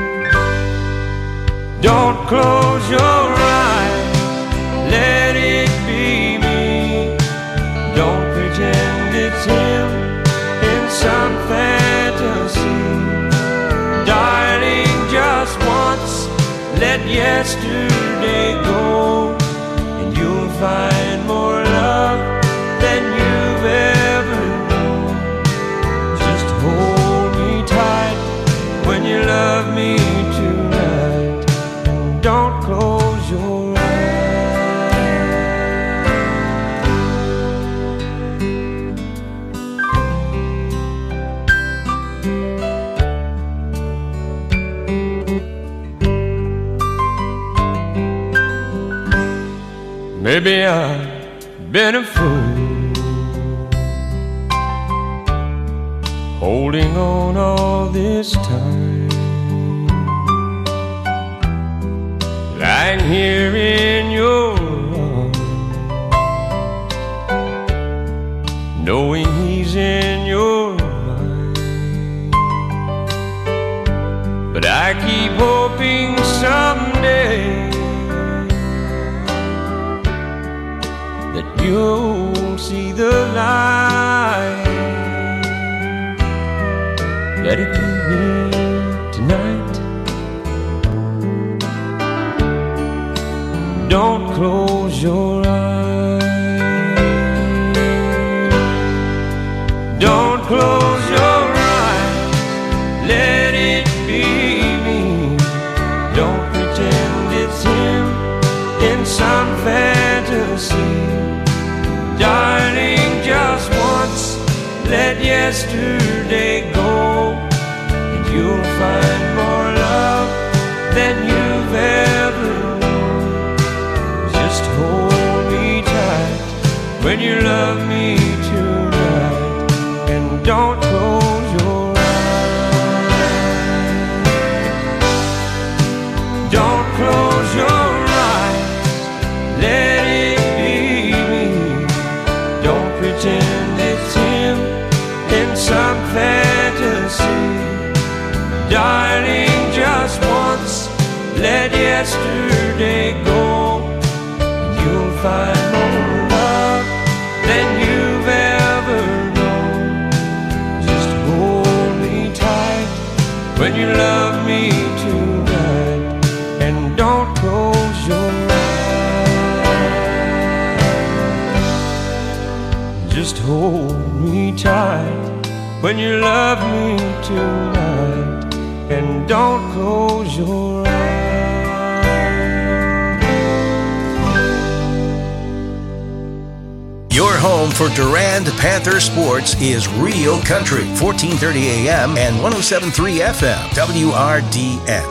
Don't close your eyes, let it be me. Don't pretend it's him in some fantasy. Darling, just once yesterday go, and you'll find more love than you've ever known. Just hold me tight when you love me tonight, and don't close your eyes. Maybe I've been a fool, holding on all this time, lying here in your arms, knowing he's in your mind. But I keep hoping someday that you'll see the light. Let it be me tonight. Don't close your eyes. Don't close your eyes. Let it be me. Don't pretend it's him in some fantasy. Darling, just once, let yesterday go, and you'll find more love than you've ever known. Just hold me tight when you love me tonight, and don't close your eyes. Don't close your eyes. Let it pretend it's him in some fantasy. Darling, just once, let yesterday go, and you'll find more love than you've ever known. Just hold me tight when you love me tonight, and don't close your eyes. Just hold me tight when you love me tonight, and don't close your eyes. Your home for Durand Panther sports is Real Country, fourteen thirty A M and one oh seven point three F M, W R D N.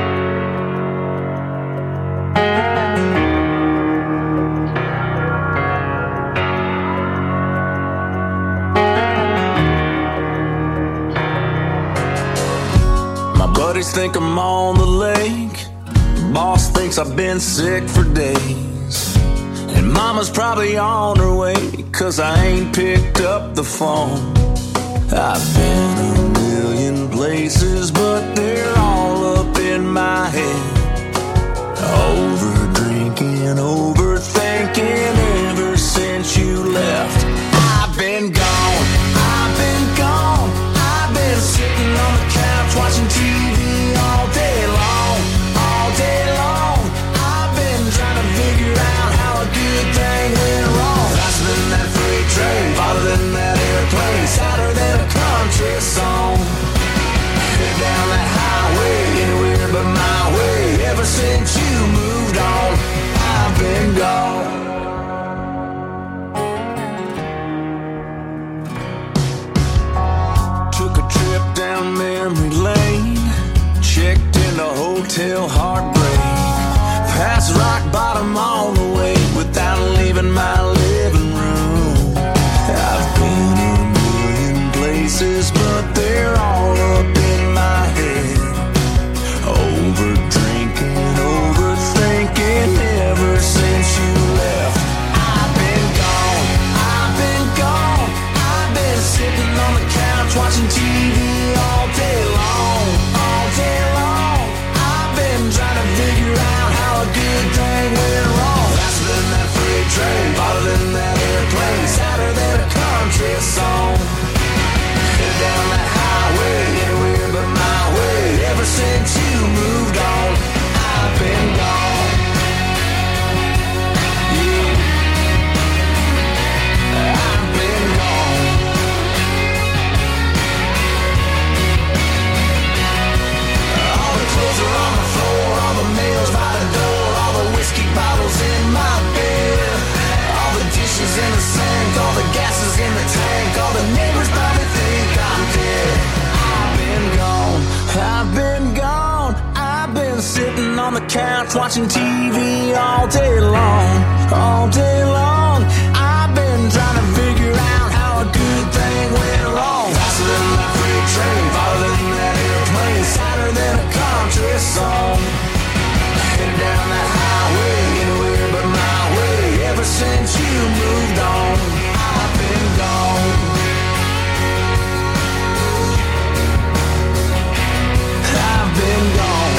Think I'm on the lake. The boss thinks I've been sick for days, and mama's probably on her way, cause I ain't picked up the phone. I've been a million places, but they're all up in my head. Over drinking, overthinking ever since you left. I've been gone, I've been gone. I've been sitting on the couch watching T V all day long, all day long. I've been trying to figure out how a good thing went wrong. Faster than that freight train, farther than that airplane, sadder than a country song. Head down that highway, anywhere but my way. the couch watching T V all day long, all day long. I've been trying to figure out how a good thing went wrong. Faster than that freight train, farther than that airplane, sadder than a country song. Headed down that highway, anywhere but my way. Ever since you moved on, I've been gone. I've been gone.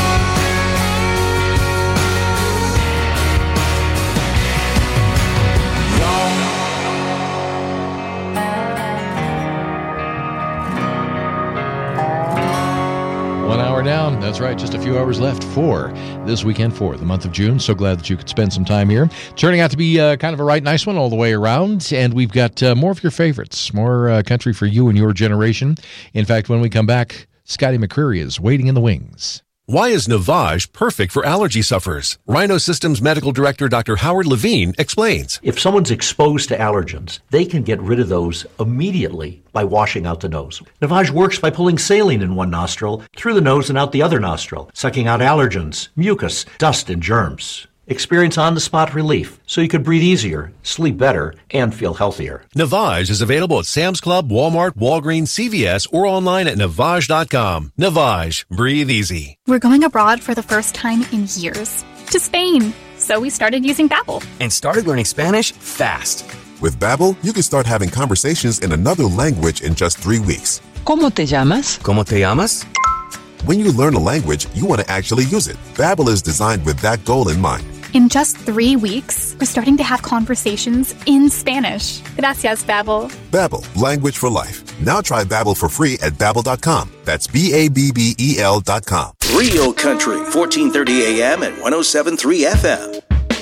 One hour down. That's right. Just a few hours left for this weekend for the month of June. So glad that you could spend some time here. Turning out to be uh, kind of a right nice one all the way around. And we've got uh, more of your favorites, more uh, country for you and your generation. In fact, when we come back, Scotty McCreery is waiting in the wings. Why is Navage perfect for allergy sufferers? Rhino Systems Medical Director Doctor Howard Levine explains. If someone's exposed to allergens, they can get rid of those immediately by washing out the nose. Navage works by pulling saline in one nostril, through the nose and out the other nostril, sucking out allergens, mucus, dust, and germs. Experience on-the-spot relief so you can breathe easier, sleep better, and feel healthier. Navage is available at Sam's Club, Walmart, Walgreens, C V S, or online at Navage dot com. Navage. Breathe easy. We're going abroad for the first time in years. To Spain. So we started using Babbel. And started learning Spanish fast. With Babbel, you can start having conversations in another language in just three weeks. ¿Cómo te llamas? ¿Cómo te llamas? When you learn a language, you want to actually use it. Babbel is designed with that goal in mind. In just three weeks, we're starting to have conversations in Spanish. Gracias, Babbel. Babbel, language for life. Now try Babbel for free at Babbel dot com. That's B A B B E L dot com. Real Country, fourteen thirty A M and one oh seven point three F M.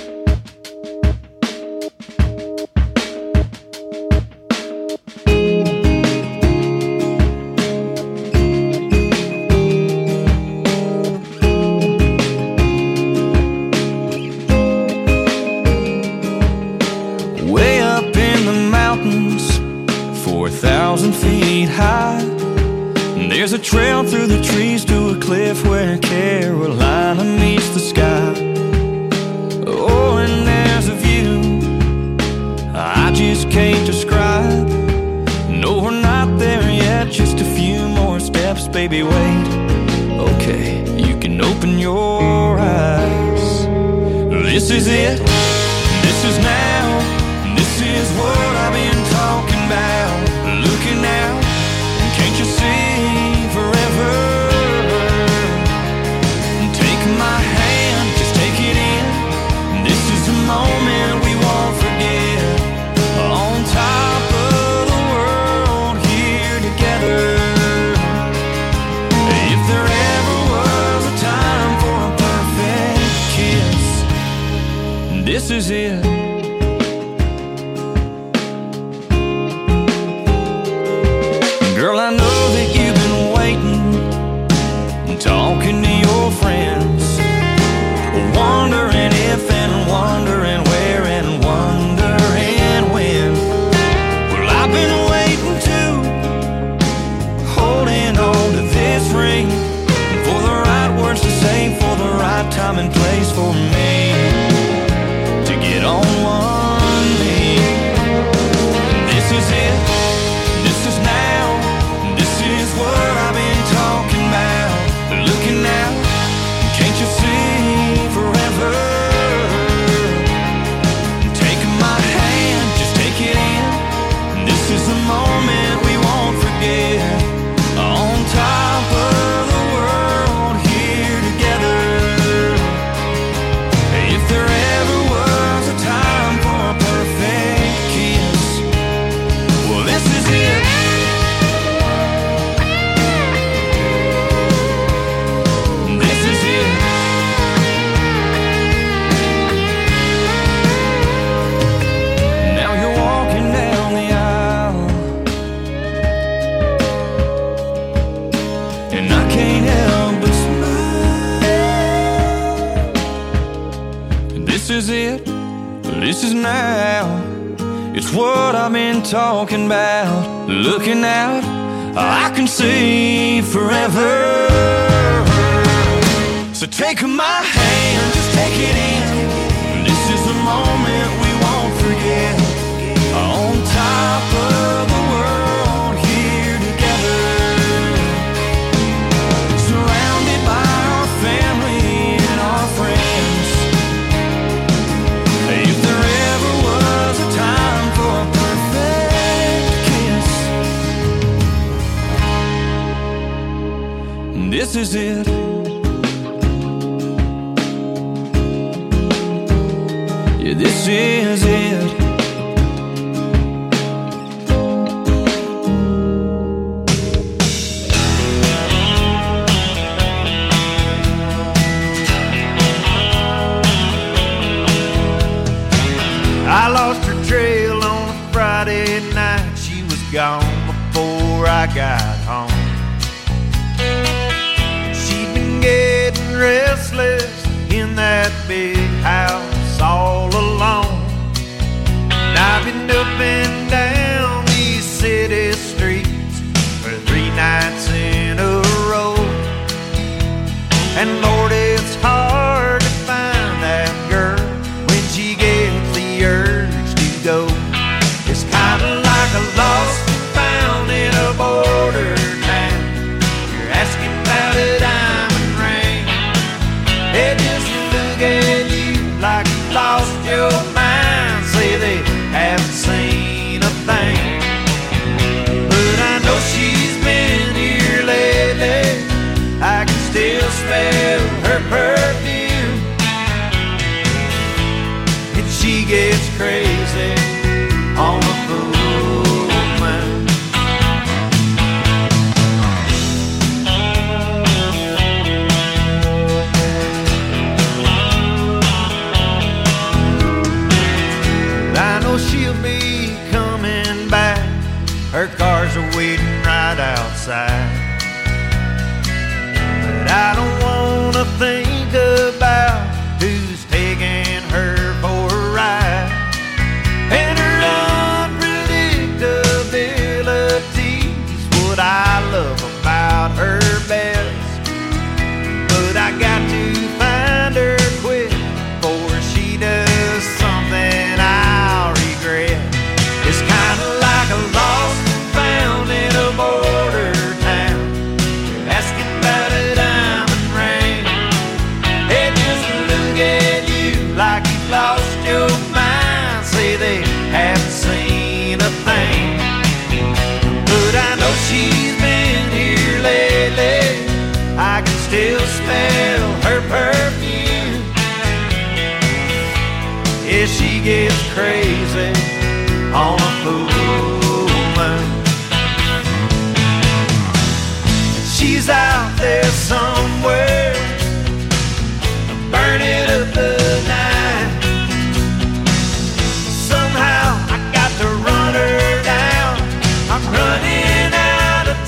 Feet high. There's a trail through the trees to a cliff where Carolina meets the sky. Oh, and there's a view I just can't describe. No, we're not there yet, just a few more steps, baby, wait. Okay, you can open your eyes. This is it, this is now, this is what I've been talking about. Looking out, can't you see forever? Take my hand, just take it in. This is a moment we won't forget. On top of the world, here together. If there ever was a time for a perfect kiss, this is it. Girl, I know that you've been waiting, talking to your friends, wondering if and wondering where and wondering when. Well, I've been waiting too, holding on to this ring, for the right words to say, for the right time and place for me to get on one knee. This is it, this is now. What I've been talking about, looking out, can't you see forever? Take my hand, just take it in. This is the moment we won't forget. On top of the world, here together. If there ever was a time for a perfect kiss, well, this is it. This is it, this is now. It's what I've been talking about. Looking out, I can see forever. So take my hand. is it. Yeah, this is it. I lost her trail on a Friday night. She was gone before I got home. She'd been getting restless in that big house all alone. And I've been up and down these city streets for three nights in a row. And Lord, it's hard to find that girl when she gets the urge to go. It's kind of like a lost and found in a border town. You're asking about a diamond ring. They just look at you like you lost your mind. Say they haven't seen a thing. But I know she's been here lately. I can still smell her perfume. And she gets crazy on the full moon. I know she'll be coming back. Her cars are waiting right outside. But I don't wanna think about who's taking her for a ride. And her unpredictability's what I love about her best. But I got to find her quick before she does something I'll regret. It's kinda like a lost and found in a border town. You're asking about a diamond ring. They just look at you like you've lost your mind. Say they haven't seen a thing. But I know she's been here lately. I can still smell her perfume. Yeah, she gets crazy on a full moon. She's out there somewhere, burning up the night. Somehow I got to run her down. I'm running out of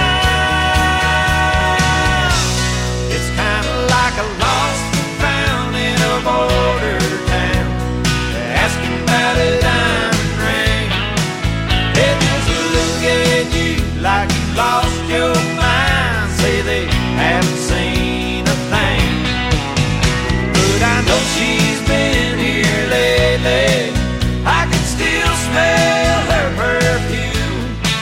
time. It's kind of like a lost and found in a border town. They're asking about a diamond ring. They just look at you like you lost your mind. Say they haven't seen a thing. But I know she's been here lately. I can still smell her perfume.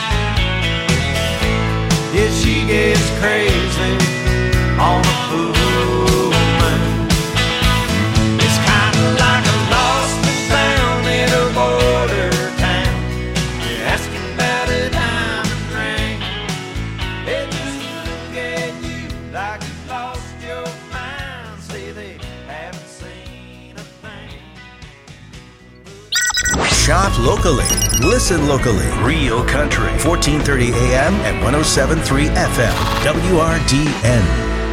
Yeah, she gets crazy on a full moon. It's kind of like a lost and found in a border town. You're asking about a diamond ring. They just look at you like you lost your mind. Say they haven't seen a thing. Shop locally. Listen locally. Real Country. fourteen thirty A M and one oh seven point three F M. W R D N.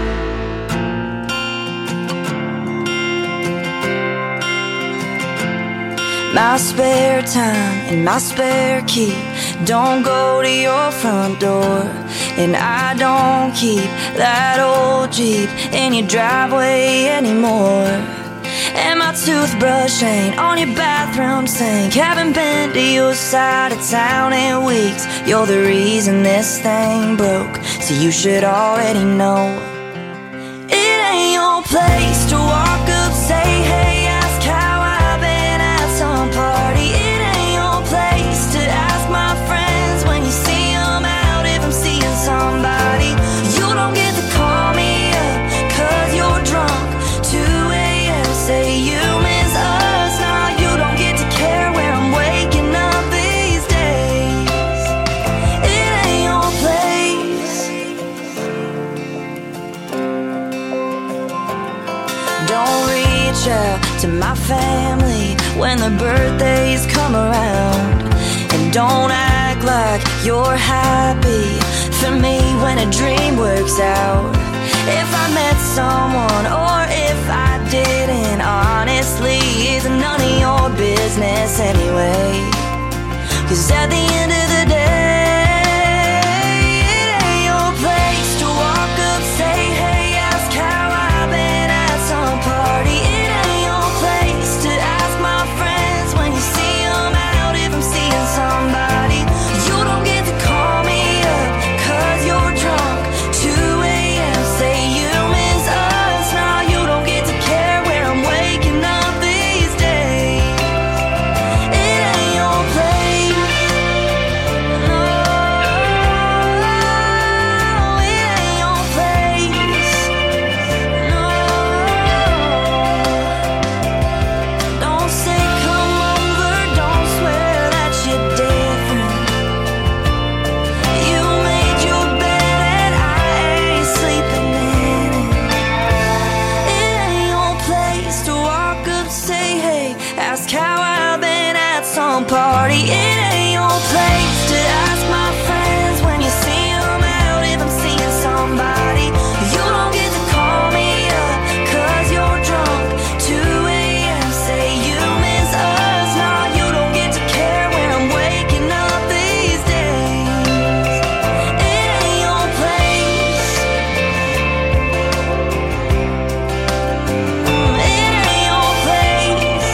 My spare time and my spare key don't go to your front door. And I don't keep that old Jeep in your driveway anymore. And my toothbrush ain't on your bathroom sink. Haven't been to your side of town in weeks. You're the reason this thing broke, so you should already know. It ain't your place to walk up, say hey, ask how I've been at some party. It ain't your place to ask my friends when you see them out if I'm seeing somebody. You don't get to call me up cause you're drunk. two a.m. say you miss us. Now you don't get to care where I'm waking up these days. It ain't your place. out to my family when their birthdays come around. And don't act like you're happy for me when a dream works out. If I met someone or if I didn't, honestly, it's none of your business anyway. 'Cause at the end of the day, it ain't your place to walk up, say, hey, ask how I've been at some party. It ain't your place to ask my friends when you see them out if I'm seeing somebody. You don't get to call me up 'cause you're drunk, two a.m. say you miss us. Nah, you don't get to care where I'm waking up these days. It ain't your place. No, it ain't your place. No, don't say come over, don't swear that you're different. You made your bed and I ain't sleeping in it. It ain't your place to walk up, say hey, ask how I've been at some party. It ain't your place to ask my friends when you see them out if I'm seeing somebody. You don't get to call me up 'cause you're drunk, two a.m. say you miss us. Nah, you don't get to care where I'm waking up these days. It ain't your place. Mm, it ain't your place.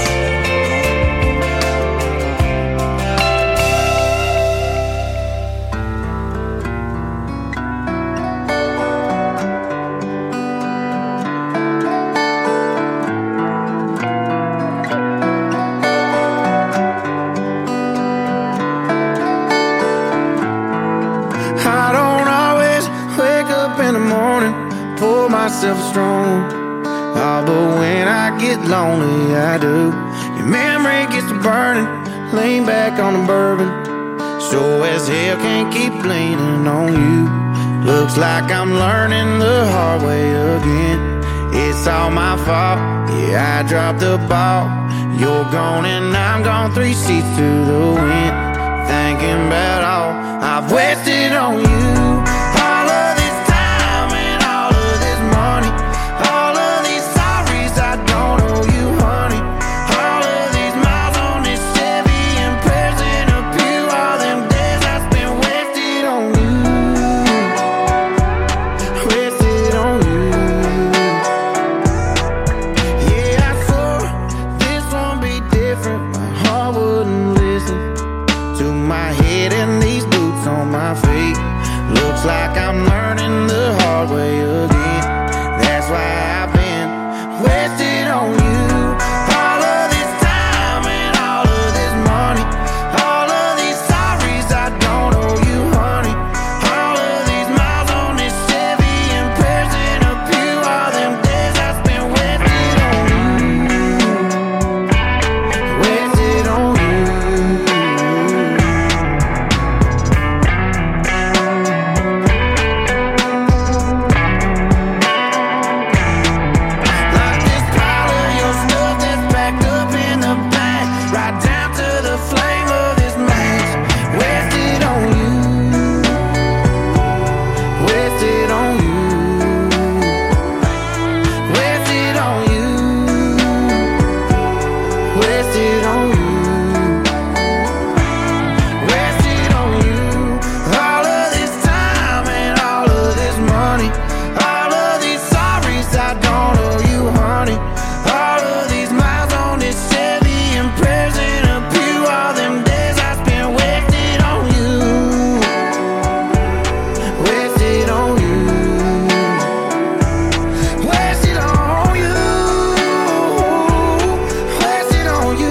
I don't always wake up in the morning, pour myself a strong. Oh, but when I get lonely, I do. Your memory gets to burning, lean back on the bourbon. Sure as hell can't keep leaning on you. Looks like I'm learning the hard way again. It's all my fault, yeah, I dropped the ball. You're gone and I'm gone, three seats to the wind. Thinking about all I've wasted on you. All of this time and all of this money. All of these sorries I don't owe you, honey. All of these miles on this Chevy and prayers in a pew. All them days I spent wasted on you. Wasted on you. Yeah, I swore this won't be different. My heart wouldn't listen to my head and these boots on my feet. Looks like I'm learning the hard way again. That's why I've been wasted on you. All of this time and all of this money. All of these sorries I don't owe you, honey. All of these miles on this Chevy and prayers in a pew. All them days I spent wasted on you. Wasted on you. Like this pile of your stuff that's packed up in the back, right down to the flame of this match. Wasted on you. Wasted on you. Wasted on you. Wasted on you. Wasted on you. All of this time and all of this money. All of these sorries I don't owe you, honey. All of these miles on this Chevy and prayers in a pew. All them days I spent wasted on you. Wasted on you. Wasted on you. Wasted on you.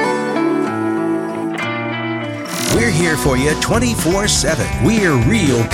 We're here for you twenty-four seven. We're real